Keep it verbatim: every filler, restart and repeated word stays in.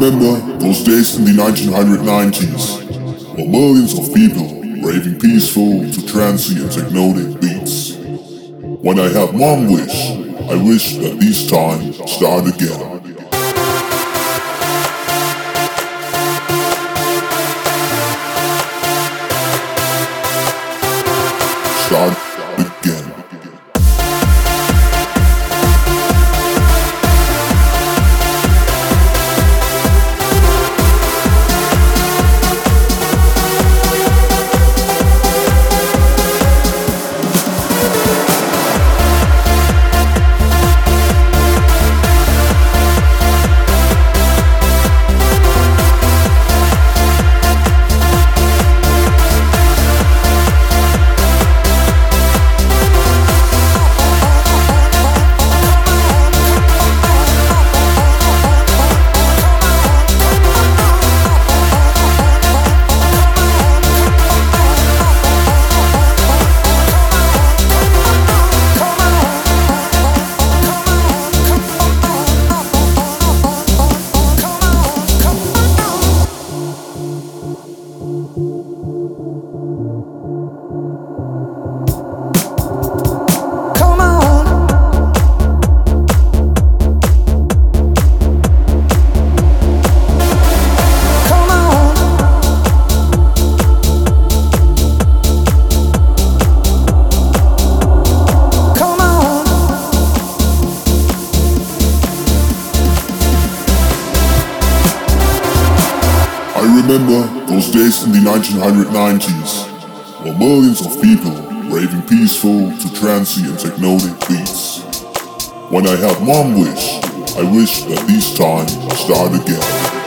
remember those days in the nineteen nineties, where millions of people raving peaceful to transient hypnotic beats. When I had one wish, I wish that this time start again. Start again. I remember those days in the nineteen nineties, where millions of people raving peaceful to transient hypnotic beats. When I had one wish, I wish that this time start again.